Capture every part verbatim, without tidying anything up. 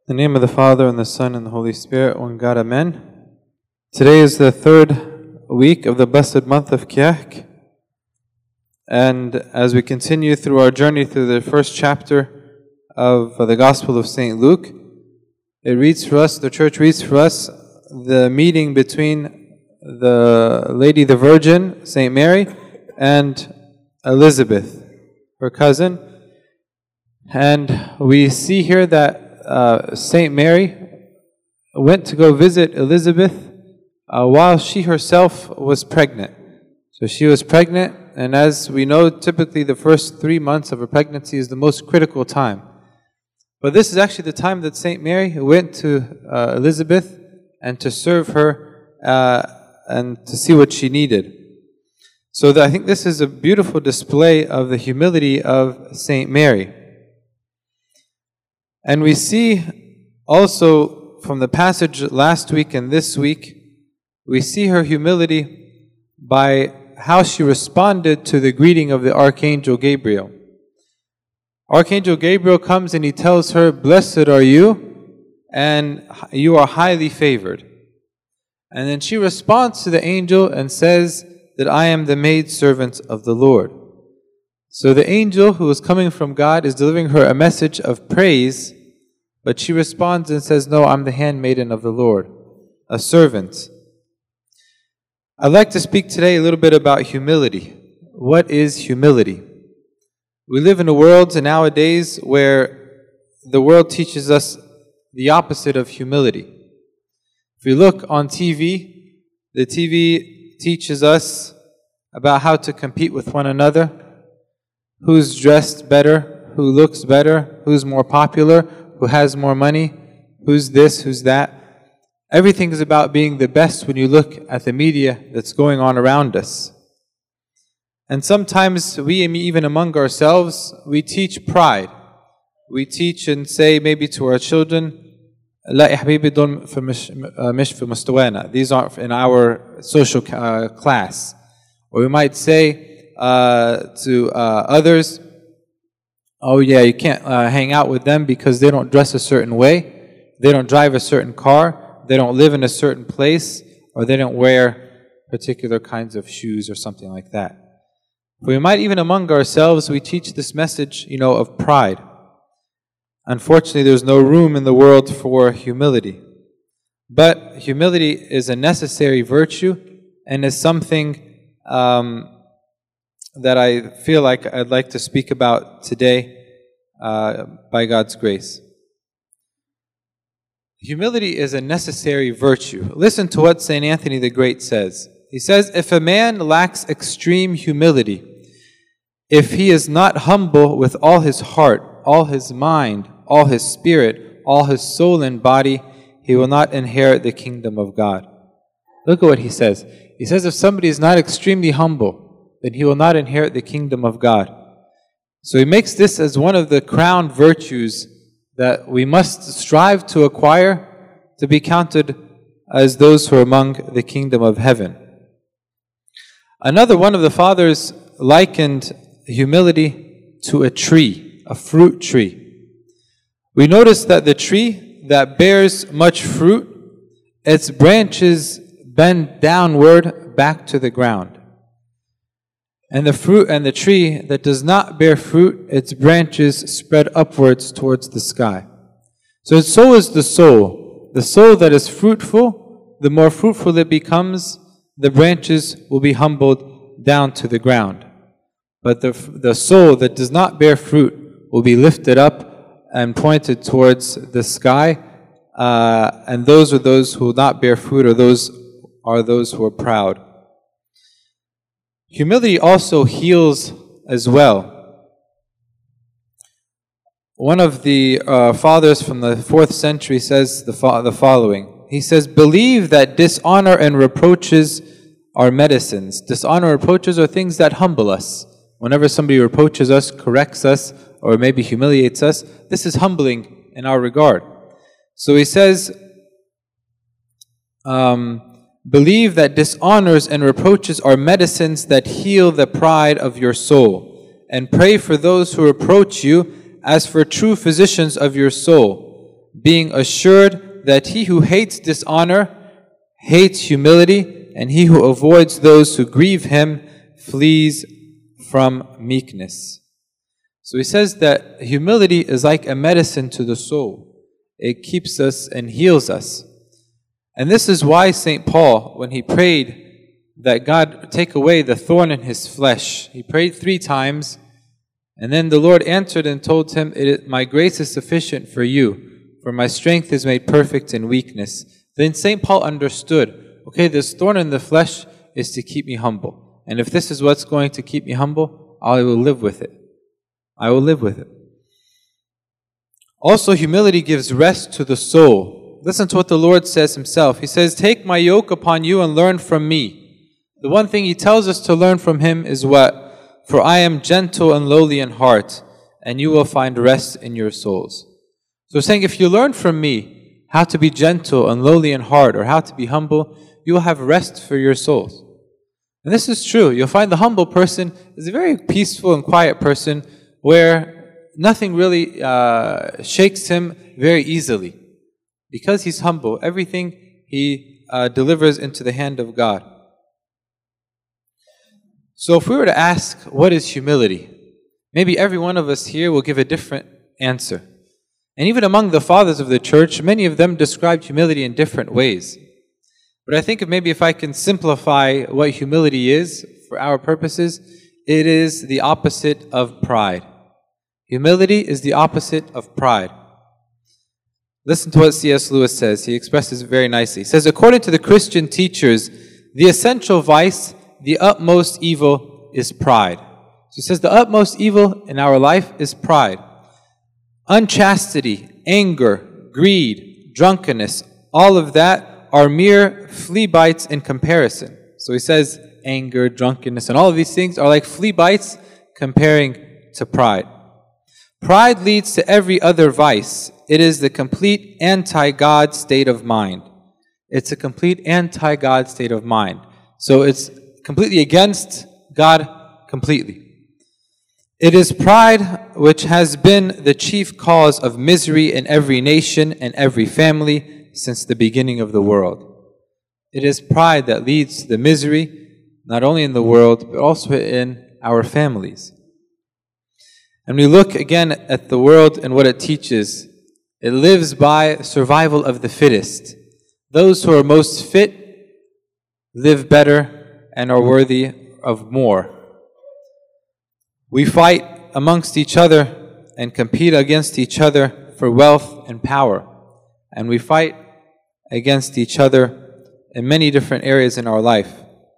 In the name of the Father, and the Son, and the Holy Spirit, one God, Amen. Today is the third week of the blessed month of Kiyahk. And as we continue through our journey through the first chapter of the Gospel of Saint Luke, it reads for us, the church reads for us, the meeting between the Lady the Virgin, Saint Mary, and Elizabeth, her cousin. And we see here that uh, Saint Mary went to go visit Elizabeth uh, while she herself was pregnant. So she was pregnant, and as we know, typically the first three months of a pregnancy is the most critical time. But this is actually the time that Saint Mary went to uh, Elizabeth and to serve her uh, and to see what she needed. So that I think this is a beautiful display of the humility of Saint Mary. And we see also from the passage last week and this week, we see her humility by how she responded to the greeting of the Archangel Gabriel. Archangel Gabriel comes and he tells her, "Blessed are you, and you are highly favored." And then she responds to the angel and says that I am the maidservant of the Lord. So the angel who is coming from God is delivering her a message of praise, but she responds and says, "No, I'm the handmaiden of the Lord, a servant." I'd like to speak today a little bit about humility. What is humility? We live in a world nowadays where the world teaches us the opposite of humility. If we look on T V, the T V teaches us about how to compete with one another, who's dressed better, who looks better, who's more popular, who has more money, who's this, who's that. Everything is about being the best when you look at the media that's going on around us. And sometimes we, even among ourselves, we teach pride. We teach and say maybe to our children, "La ya habibi dul fi mish fi mustawana." These aren't in our social uh, class. Or we might say uh, to uh, others, "Oh yeah, you can't uh, hang out with them because they don't dress a certain way, they don't drive a certain car, they don't live in a certain place, or they don't wear particular kinds of shoes," or something like that. We might even among ourselves, we teach this message, you know, of pride. Unfortunately, there's no room in the world for humility. But humility is a necessary virtue and is something um, that I feel like I'd like to speak about today uh, by God's grace. Humility is a necessary virtue. Listen to what Saint Anthony the Great says. He says, "If a man lacks extreme humility, if he is not humble with all his heart, all his mind, all his spirit, all his soul and body, he will not inherit the kingdom of God." Look at what he says. He says if somebody is not extremely humble, then he will not inherit the kingdom of God. So he makes this as one of the crown virtues that we must strive to acquire to be counted as those who are among the kingdom of heaven. Another one of the fathers likened humility to a tree, a fruit tree. We notice that the tree that bears much fruit, its branches bend downward back to the ground. And the fruit and the tree that does not bear fruit, its branches spread upwards towards the sky. So so is the soul. The soul that is fruitful, the more fruitful it becomes, the branches will be humbled down to the ground. But the, the soul that does not bear fruit will be lifted up and pointed towards the sky. Uh, and those are those who will not bear fruit, or those are those who are proud. Humility also heals as well. One of the uh, fathers from the fourth century says the, fo the following. He says, "Believe that dishonor and reproaches are medicines." Dishonor and reproaches are things that humble us. Whenever somebody reproaches us, corrects us, or maybe humiliates us, this is humbling in our regard. So he says, um, "Believe that dishonors and reproaches are medicines that heal the pride of your soul, and pray for those who reproach you as for true physicians of your soul. being assured that he who hates dishonor hates humility, and he who avoids those who grieve him flees from meekness. So he says that humility is like a medicine to the soul. It keeps us and heals us. And this is why Saint Paul, when he prayed that God take away the thorn in his flesh, he prayed three times, and then the Lord answered and told him, it is, my grace is sufficient for you, for my strength is made perfect in weakness. Then Saint Paul understood, okay, this thorn in the flesh is to keep me humble. And if this is what's going to keep me humble, I will live with it. I will live with it. Also, humility gives rest to the soul. Listen to what the Lord says himself. He says, take my yoke upon you and learn from me. The one thing he tells us to learn from him is what? For I am gentle and lowly in heart, and you will find rest in your souls. So saying, if you learn from me how to be gentle and lowly in heart, or how to be humble, you will have rest for your souls. And this is true. You'll find the humble person is a very peaceful and quiet person, where nothing really uh, shakes him very easily. Because he's humble, everything he uh, delivers into the hand of God. So if we were to ask, what is humility? Maybe every one of us here will give a different answer. And even among the fathers of the church, many of them described humility in different ways. But I think if maybe if I can simplify what humility is for our purposes, it is the opposite of pride. Humility is the opposite of pride. Listen to what C S Lewis says. He expresses it very nicely. He says, according to the Christian teachers, the essential vice, the utmost evil is pride. So he says the utmost evil in our life is pride. Unchastity, anger, greed, drunkenness, all of that are mere flea bites in comparison. So he says anger, drunkenness, and all of these things are like flea bites comparing to pride. Pride leads to every other vice. It is the complete anti-God state of mind. It's a complete anti-God state of mind. So it's completely against God completely. It is pride which has been the chief cause of misery in every nation and every family since the beginning of the world. It is pride that leads to the misery, not only in the world, but also in our families. And we look again at the world and what it teaches. It lives by survival of the fittest. Those who are most fit live better and are worthy of more. We fight amongst each other and compete against each other for wealth and power. And we fight against each other in many different areas in our life.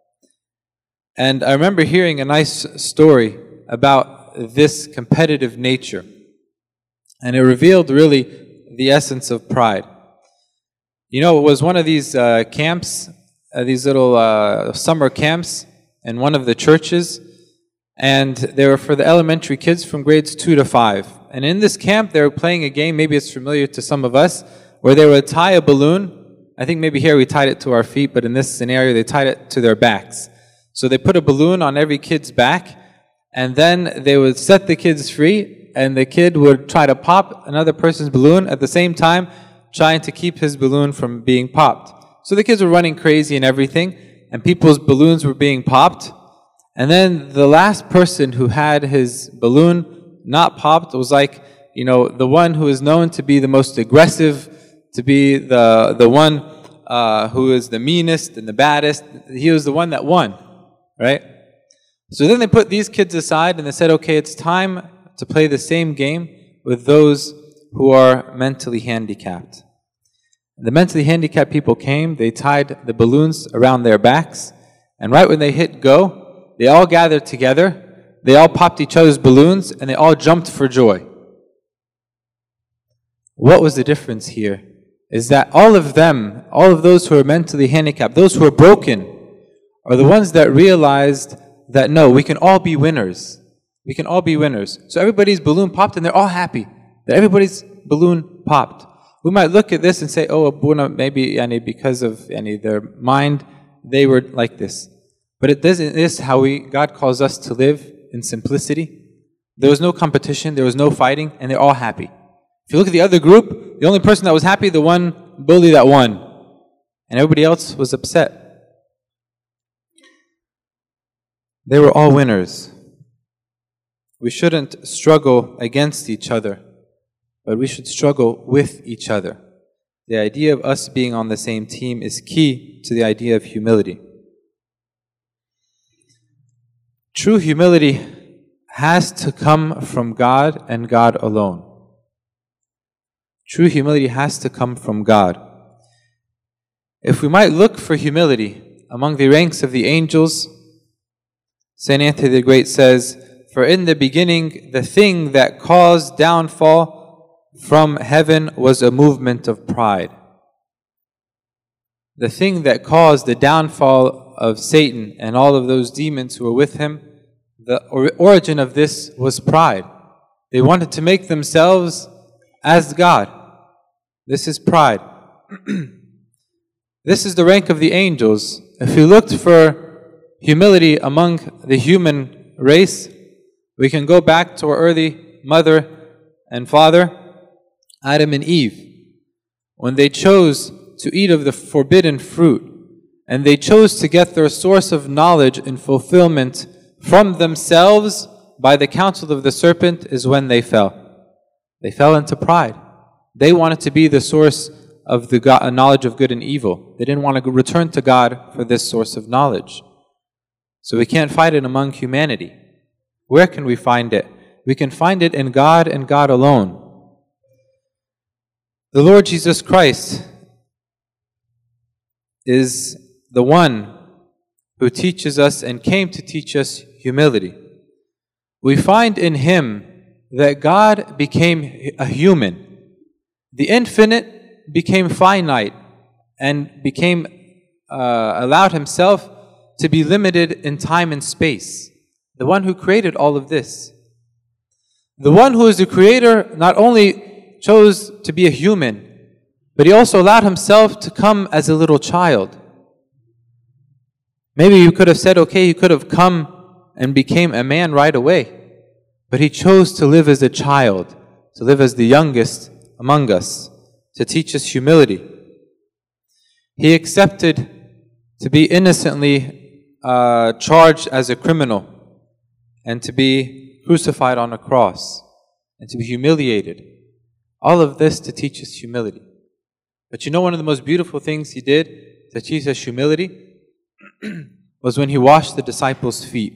And I remember hearing a nice story about this competitive nature. And it revealed really the essence of pride. You know, it was one of these uh, camps, uh, these little uh, summer camps in one of the churches. And they were for the elementary kids from grades two to five. And in this camp, they were playing a game, maybe it's familiar to some of us, where they would tie a balloon. I think maybe here we tied it to our feet, but in this scenario, they tied it to their backs. So they put a balloon on every kid's back, and then they would set the kids free, and the kid would try to pop another person's balloon at the same time, trying to keep his balloon from being popped. So the kids were running crazy and everything, and people's balloons were being popped. And then the last person who had his balloon not popped was like, you know, the one who is known to be the most aggressive, to be the the one uh, who is the meanest and the baddest. He was the one that won, right? So then they put these kids aside and they said, okay, it's time to play the same game with those who are mentally handicapped. The mentally handicapped people came, they tied the balloons around their backs, and right when they hit go, they all gathered together, they all popped each other's balloons, and they all jumped for joy. What was the difference here? Is that all of them, all of those who are mentally handicapped, those who are broken, are the ones that realized that no, we can all be winners. We can all be winners. So everybody's balloon popped and they're all happy that everybody's balloon popped. We might look at this and say, oh, Abuna, maybe yani, because of yani, their mind, they were like this. But it doesn't. This is how we, God calls us to live in simplicity. There was no competition, there was no fighting, and they're all happy. If you look at the other group, the only person that was happy, the one bully that won. And everybody else was upset. They were all winners. We shouldn't struggle against each other, but we should struggle with each other. The idea of us being on the same team is key to the idea of humility. True humility has to come from God and God alone. True humility has to come from God. If we might look for humility among the ranks of the angels, Saint Anthony the Great says, "For in the beginning the thing that caused downfall from heaven was a movement of pride." The thing that caused the downfall of Satan and all of those demons who were with him, the origin of this was pride. They wanted to make themselves as God. This is pride. This is the rank of the angels. If we looked for humility among the human race, we can go back to our early mother and father, Adam and Eve, when they chose to eat of the forbidden fruit, and they chose to get their source of knowledge and fulfillment from themselves by the counsel of the serpent, is when they fell. They fell into pride. They wanted to be the source of the God, knowledge of good and evil. They didn't want to return to God for this source of knowledge. So we can't find it among humanity. Where can we find it? We can find it in God and God alone. The Lord Jesus Christ is the one who teaches us and came to teach us humility. We find in Him that God became a human. The infinite became finite and became uh, allowed Himself to be limited in time and space. The one who created all of this. The one who is the creator not only chose to be a human, but He also allowed Himself to come as a little child. Maybe you could have said, okay, He could have come and became a man right away. But He chose to live as a child, to live as the youngest among us, to teach us humility. He accepted to be innocently uh, charged as a criminal and to be crucified on a cross and to be humiliated. All of this to teach us humility. But you know one of the most beautiful things He did to teach us humility was when He washed the disciples' feet.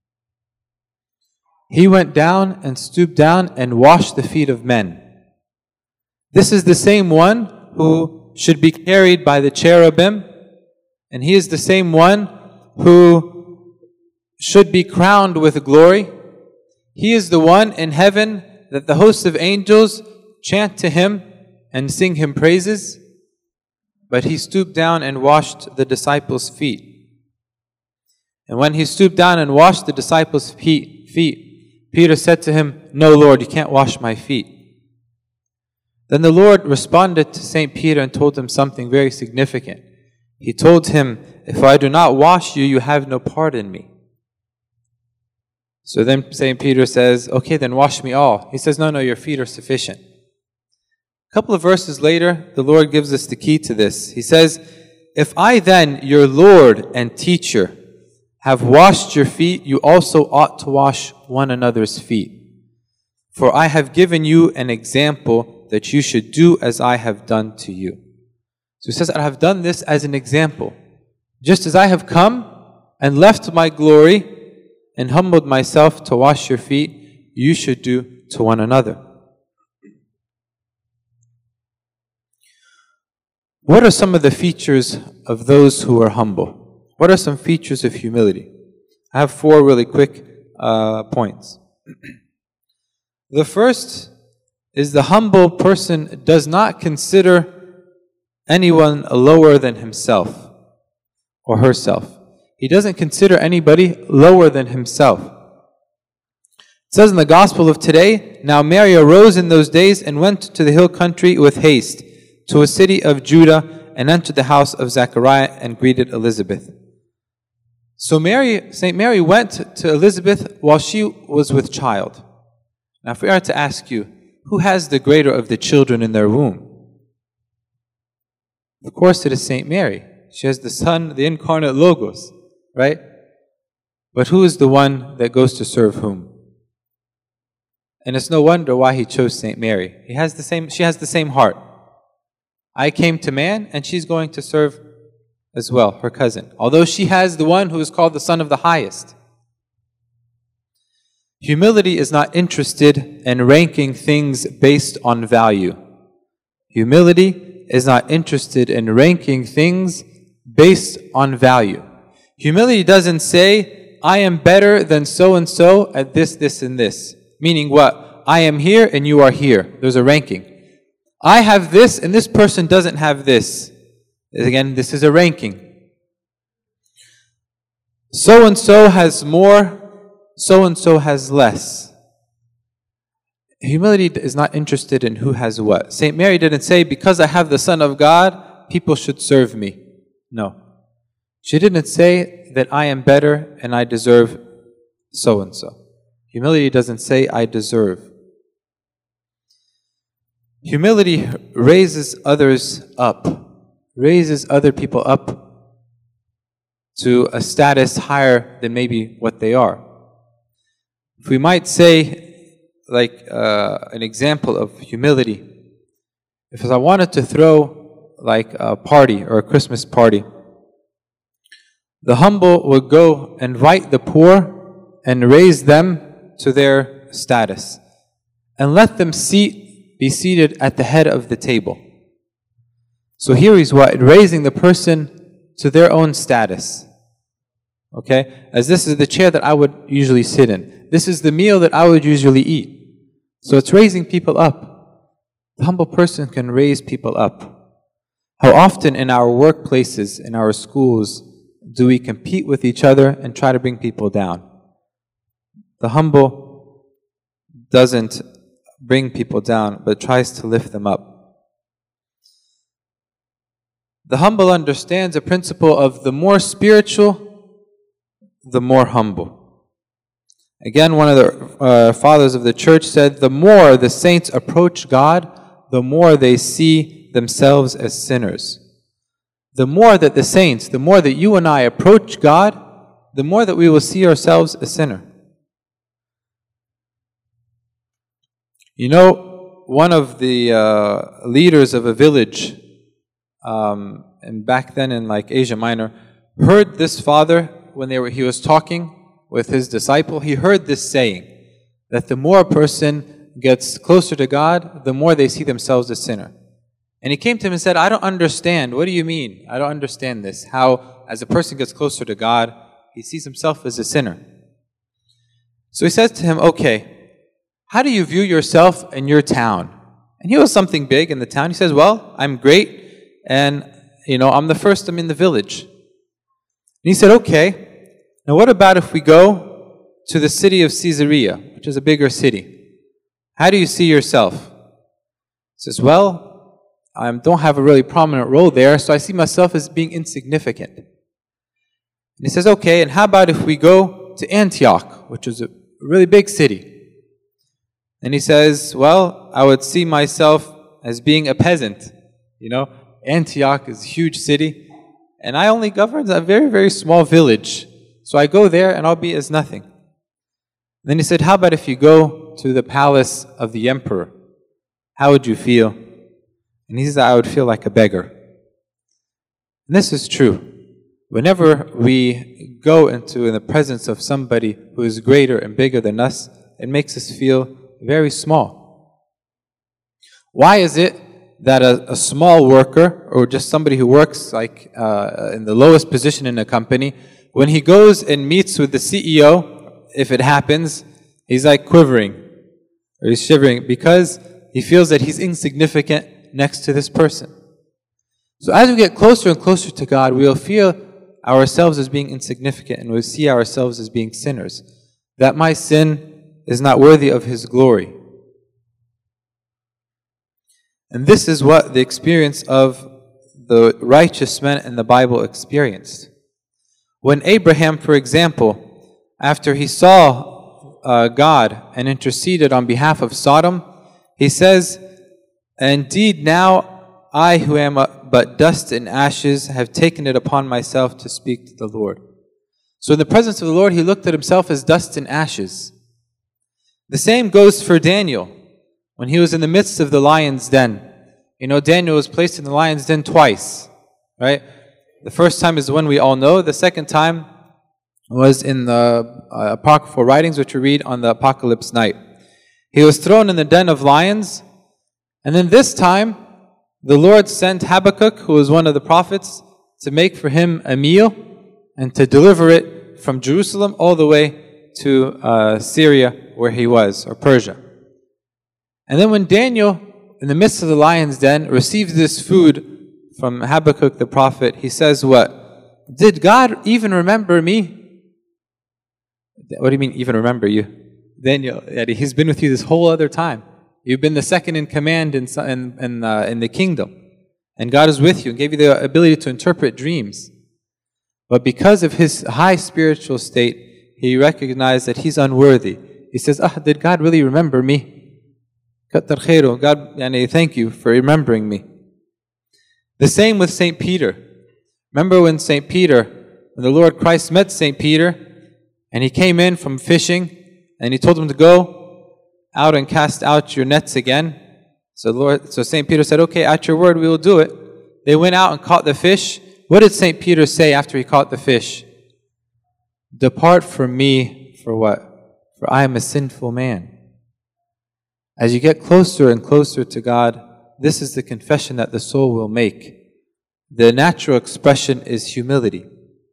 He went down and stooped down and washed the feet of men. This is the same one who should be carried by the cherubim, and He is the same one who should be crowned with glory. He is the one in heaven that the hosts of angels chant to Him and sing Him praises, but He stooped down and washed the disciples' feet. And when He stooped down and washed the disciples' feet, feet, Peter said to Him, "No, Lord, you can't wash my feet." Then the Lord responded to Saint Peter and told him something very significant. He told him, "If I do not wash you, you have no part in me." So then Saint Peter says, "Okay, then wash me all." He says, "No, no, your feet are sufficient." A couple of verses later, the Lord gives us the key to this. He says, "If I then, your Lord and teacher, have washed your feet, you also ought to wash one another's feet. For I have given you an example that you should do as I have done to you." So He says, I have done this as an example. Just as I have come and left my glory and humbled myself to wash your feet, you should do to one another. What are some of the features of those who are humble? What are some features of humility? I have four really quick uh, points. The first is the humble person does not consider anyone lower than himself or herself. He doesn't consider anybody lower than himself. It says in the Gospel of today, "Now Mary arose in those days and went to the hill country with haste, to a city of Judah, and entered the house of Zechariah and greeted Elizabeth." So Mary, Saint Mary went to Elizabeth while she was with child. Now if we are to ask you, who has the greater of the children in their womb? Of course it is Saint Mary. She has the Son, the incarnate Logos, right? But who is the one that goes to serve whom? And it's no wonder why he chose Saint Mary. He has the same, she has the same heart. I came to man, and she's going to serve as well, her cousin. Although she has the one who is called the Son of the Highest. Humility is not interested in ranking things based on value. Humility is not interested in ranking things based on value. Humility doesn't say, I am better than so-and-so at this, this, and this. Meaning what? I am here and you are here. There's a ranking. I have this and this person doesn't have this. Again, this is a ranking. So-and-so has more, so-and-so has less. Humility is not interested in who has what. Saint Mary didn't say, because I have the Son of God, people should serve me. No. She didn't say that I am better and I deserve so-and-so. Humility doesn't say, I deserve. Humility raises others up, raises other people up to a status higher than maybe what they are. If we might say, like uh, an example of humility, if I wanted to throw like a party or a Christmas party, the humble would go invite the poor and raise them to their status and let them seat, be seated at the head of the table. So here is what? Raising the person to their own status. Okay? As this is the chair that I would usually sit in. This is the meal that I would usually eat. So it's raising people up. The humble person can raise people up. How often in our workplaces, in our schools, do we compete with each other and try to bring people down? The humble doesn't bring people down, but tries to lift them up. The humble understands the principle of the more spiritual, the more humble. Again, one of the uh, fathers of the church said, the more the saints approach God, the more they see themselves as sinners. The more that the saints, the more that you and I approach God, the more that we will see ourselves a sinner. You know, one of the uh, leaders of a village, um, and back then in like Asia Minor, heard this father when they were, he was talking with his disciple. He heard this saying, that the more a person gets closer to God, the more they see themselves as sinner. And he came to him and said, I don't understand. What do you mean? I don't understand this. How, as a person gets closer to God, he sees himself as a sinner. So he says to him, okay, how do you view yourself in your town? And he was something big in the town. He says, well, I'm great, and you know, I'm the first, I'm in the village. And he said, okay, now what about if we go to the city of Caesarea, which is a bigger city? How do you see yourself? He says, well, I don't have a really prominent role there, so I see myself as being insignificant. And he says, okay, and how about if we go to Antioch, which is a really big city? And he says, well, I would see myself as being a peasant. You know, Antioch is a huge city, and I only govern a very, very small village. So I go there and I'll be as nothing. Then he said, how about if you go to the palace of the emperor? How would you feel? And he says, I would feel like a beggar. And this is true. Whenever we go into in the presence of somebody who is greater and bigger than us, it makes us feel very small. Why is it that a, a small worker, or just somebody who works like uh, in the lowest position in a company, when he goes and meets with the C E O, if it happens, he's like quivering, or he's shivering, because he feels that he's insignificant next to this person. So as we get closer and closer to God, we'll feel ourselves as being insignificant, and we'll see ourselves as being sinners. That my sin is not worthy of His glory. And this is what the experience of the righteous men in the Bible experienced. When Abraham, for example, after he saw uh, God and interceded on behalf of Sodom, he says, indeed now I who am a but dust and ashes, have taken it upon myself to speak to the Lord. So in the presence of the Lord, he looked at himself as dust and ashes. The same goes for Daniel, when he was in the midst of the lion's den. You know, Daniel was placed in the lion's den twice, right? The first time is the one we all know. The second time was in the uh, apocryphal writings, which we read on the apocalypse night. He was thrown in the den of lions, and then this time, the Lord sent Habakkuk, who was one of the prophets, to make for him a meal and to deliver it from Jerusalem all the way to uh, Syria, where he was, or Persia. And then when Daniel, in the midst of the lion's den, received this food from Habakkuk the prophet, he says what? Did God even remember me? What do you mean, even remember you? Daniel, he's been with you this whole other time. You've been the second in command in, in, in, uh, in the kingdom. And God is with you and gave you the ability to interpret dreams. But because of his high spiritual state, he recognized that he's unworthy. He says, ah, did God really remember me? Kattar khairu. God, yani, thank you for remembering me. The same with Saint Peter. Remember when Saint Peter, when the Lord Christ met Saint Peter, and he came in from fishing, and he told him to go out and cast out your nets again. So Lord, so Saint Peter said, okay, at your word we will do it. They went out and caught the fish. What did Saint Peter say after he caught the fish? Depart from me for what? For I am a sinful man. As you get closer and closer to God, this is the confession that the soul will make. The natural expression is humility.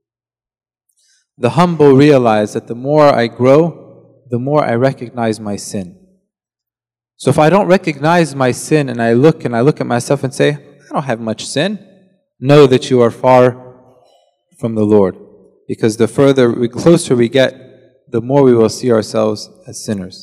The humble realize that the more I grow, the more I recognize my sin. So if I don't recognize my sin and I look and I look at myself and say, I don't have much sin, know that you are far from the Lord. Because the further, we closer we get, the more we will see ourselves as sinners.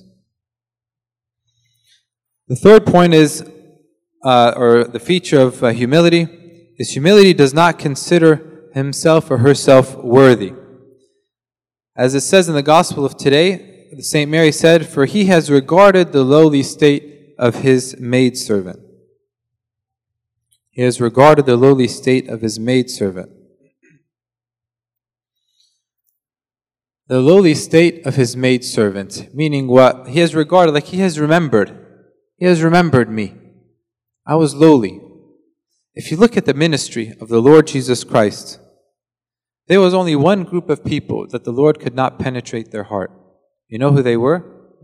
The third point is, uh, or the feature of uh, humility, is humility does not consider himself or herself worthy. As it says in the Gospel of today, Saint Mary said, for he has regarded the lowly state of his maidservant. He has regarded the lowly state of his maidservant. The lowly state of his maidservant, meaning what? He has regarded, like he has remembered. He has remembered me. I was lowly. If you look at the ministry of the Lord Jesus Christ, there was only one group of people that the Lord could not penetrate their heart. You know who they were?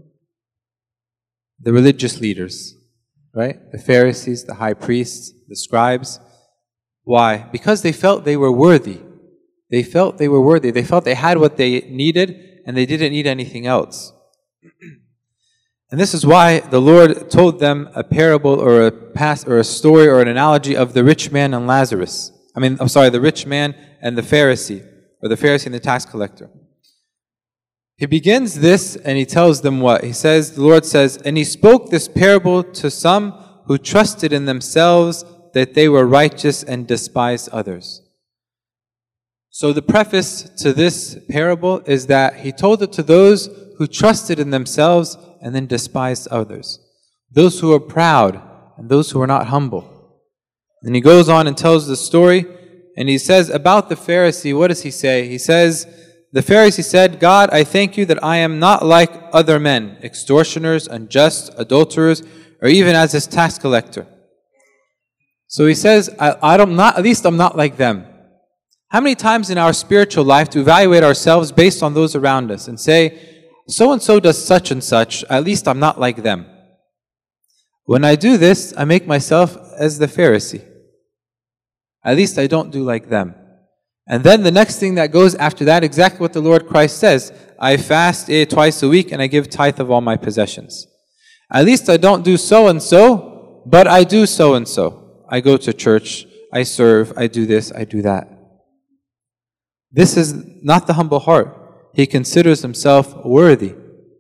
The religious leaders, right? The Pharisees, the high priests, the scribes. Why? Because they felt they were worthy. They felt they were worthy. They felt they had what they needed and they didn't need anything else. And this is why the Lord told them a parable or a past or a story or an analogy of the rich man and Lazarus. I mean, I'm sorry, the rich man and the Pharisee, or the Pharisee and the tax collector. He begins this and he tells them what? He says, the Lord says, and he spoke this parable to some who trusted in themselves that they were righteous and despised others. So the preface to this parable is that he told it to those who trusted in themselves and then despised others. Those who are proud and those who are not humble. And he goes on and tells the story, and he says about the Pharisee, what does he say? He says, the Pharisee said, God, I thank you that I am not like other men, extortioners, unjust, adulterers, or even as this tax collector. So he says, I, I don't not, at least I'm not like them. How many times in our spiritual life to evaluate ourselves based on those around us and say, so-and-so does such and such, at least I'm not like them. When I do this, I make myself as the Pharisee. At least I don't do like them. And then the next thing that goes after that, exactly what the Lord Christ says, I fast eh, twice a week and I give tithe of all my possessions. At least I don't do so-and-so, but I do so-and-so. I go to church, I serve, I do this, I do that. This is not the humble heart. He considers himself worthy.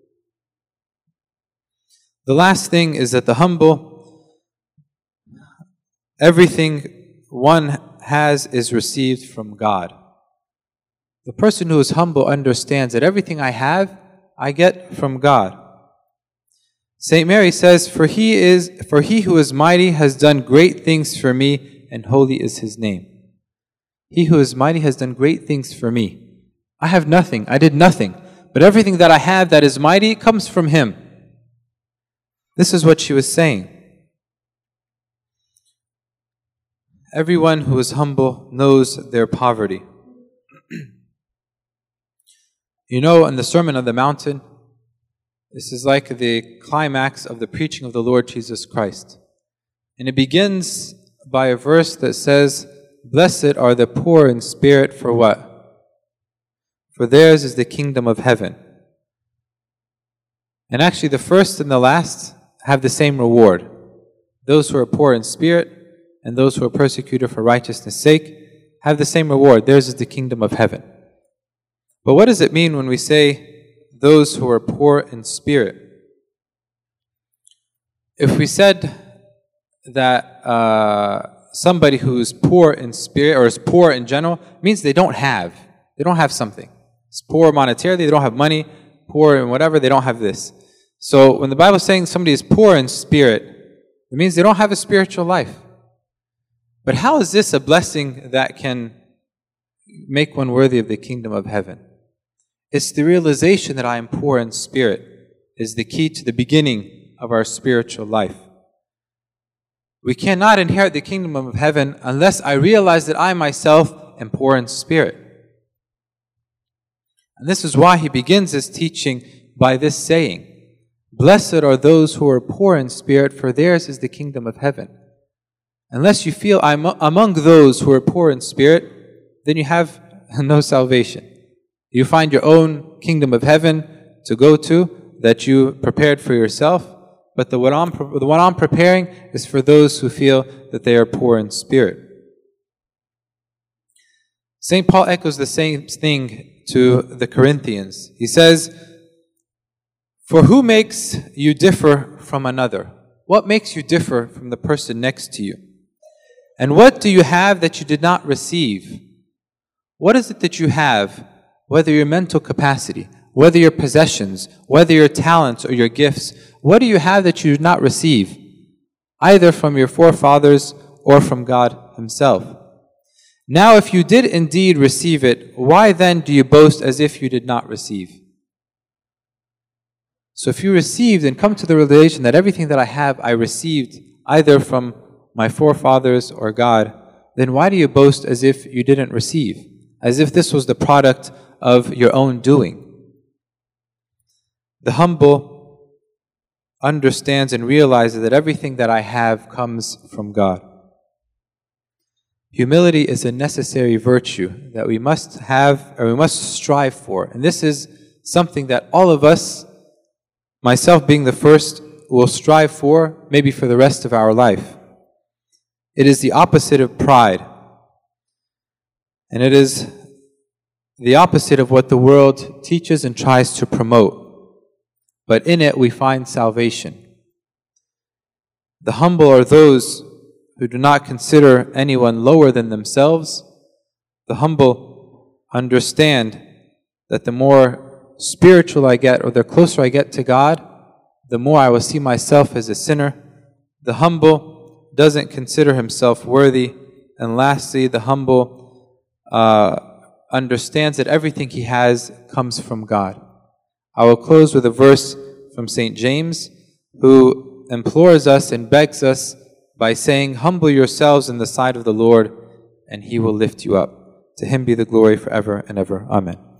The last thing is that the humble, everything one has is received from God. The person who is humble understands that everything I have, I get from God. Saint Mary says, for he is, for he who is mighty has done great things for me, and holy is His name. He who is mighty has done great things for me. I have nothing, I did nothing, but everything that I have that is mighty comes from Him. This is what she was saying. Everyone who is humble knows their poverty. You know, in the Sermon on the Mountain, this is like the climax of the preaching of the Lord Jesus Christ. And it begins by a verse that says, "Blessed are the poor in spirit, for what? For theirs is the kingdom of heaven." And actually the first and the last have the same reward. Those who are poor in spirit and those who are persecuted for righteousness' sake have the same reward. Theirs is the kingdom of heaven. But what does it mean when we say those who are poor in spirit? If we said that uh, somebody who is poor in spirit or is poor in general, means they don't have. They don't have something. It's poor monetarily, they don't have money. Poor in whatever, they don't have this. So when the Bible is saying somebody is poor in spirit, it means they don't have a spiritual life. But how is this a blessing that can make one worthy of the kingdom of heaven? It's the realization that I am poor in spirit is the key to the beginning of our spiritual life. We cannot inherit the kingdom of heaven unless I realize that I myself am poor in spirit. And this is why he begins his teaching by this saying, "Blessed are those who are poor in spirit, for theirs is the kingdom of heaven." Unless you feel I'm among those who are poor in spirit, then you have no salvation. You find your own kingdom of heaven to go to that you prepared for yourself, but the what I'm, the one I'm preparing is for those who feel that they are poor in spirit. Saint Paul echoes the same thing to the Corinthians. He says, "For who makes you differ from another? What makes you differ from the person next to you? And what do you have that you did not receive? What is it that you have, whether your mental capacity, whether your possessions, whether your talents or your gifts, what do you have that you did not receive, either from your forefathers or from God Himself? Now if you did indeed receive it, why then do you boast as if you did not receive?" So if you received and come to the realization that everything that I have, I received either from my forefathers or God, then why do you boast as if you didn't receive? As if this was the product of your own doing? The humble understands and realizes that everything that I have comes from God. Humility is a necessary virtue that we must have, or we must strive for. And this is something that all of us, myself being the first, will strive for, maybe for the rest of our life. It is the opposite of pride. And it is the opposite of what the world teaches and tries to promote. But in it we find salvation. The humble are those who do not consider anyone lower than themselves. The humble understand that the more spiritual I get, or the closer I get to God, the more I will see myself as a sinner. The humble doesn't consider himself worthy. And lastly, the humble uh, understands that everything he has comes from God. I will close with a verse from Saint James, who implores us and begs us by saying, "Humble yourselves in the sight of the Lord, and He will lift you up. To Him be the glory forever and ever. Amen."